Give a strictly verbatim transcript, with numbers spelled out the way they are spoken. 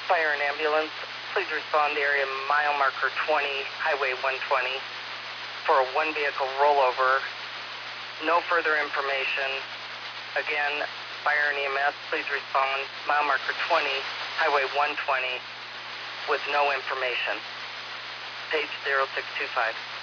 Fire and ambulance, please respond to area mile marker twenty, Highway one twenty, for a one-vehicle rollover. No further information. Again, Fire and E M S, please respond, mile marker twenty, Highway one twenty, with no information. Page zero six two five.